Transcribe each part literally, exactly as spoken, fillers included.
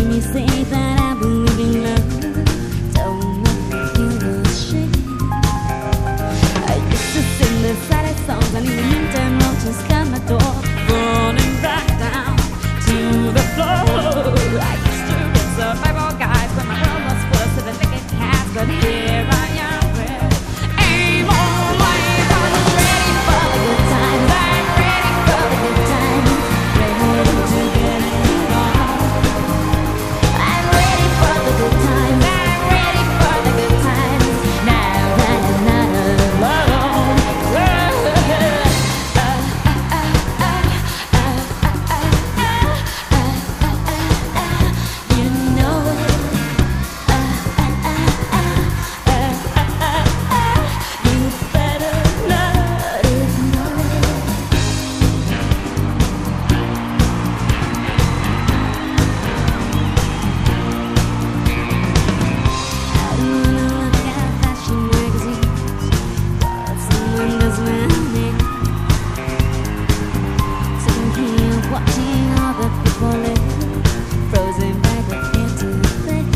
me say that I believe in love. Don't make me feel ashamed. I used to sing the saddest songs, and in the meantime I'll just at my door, falling back down to the floor. I used to be survival guys, but my world was full of seven naked cats. But here I am with aim on life. I'm ready for the good times. I'm ready for the good times. Ready to get it on. I'm ready for the good times. I'm ready for the good times. Now that I'm not alone. You know it. You better not ignore it. I don't wanna look at fashion magazines, but someone does my name. Sitting here watching all the people live, frozen by the interface.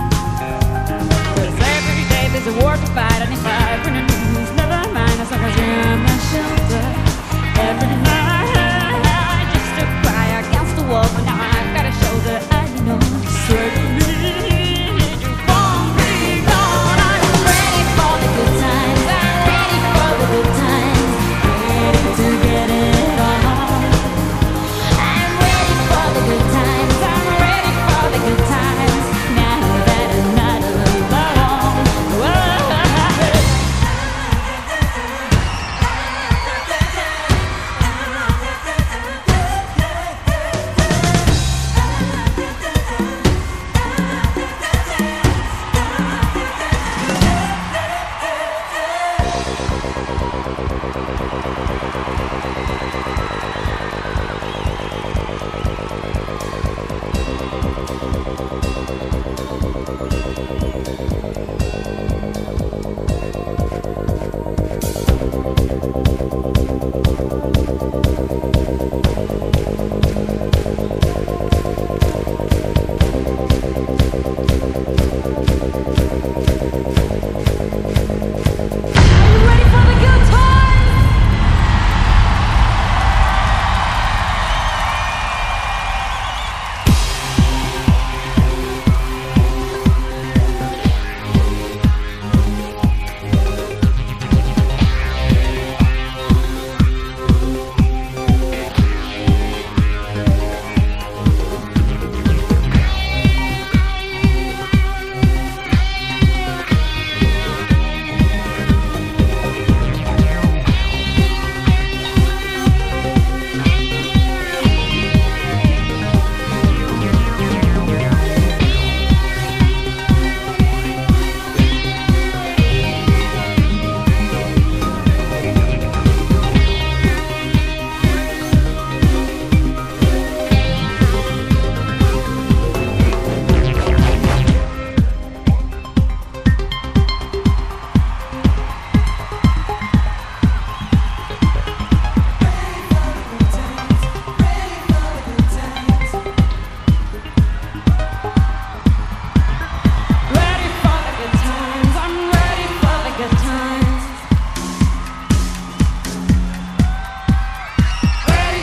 'Cause every day there's a war to fight, and if I win and lose, never mind, as long as you're on my shoulder. Every night I used to cry against the wall, but now I've got a shoulder. I know certainly you won't be gone. I'm ready for the good times. I'm ready for the good times. Ready to get it on. I'm ready for the good times. I'm ready for the good times. Now that I'm not alone. Whoa.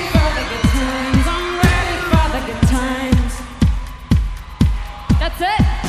That's it.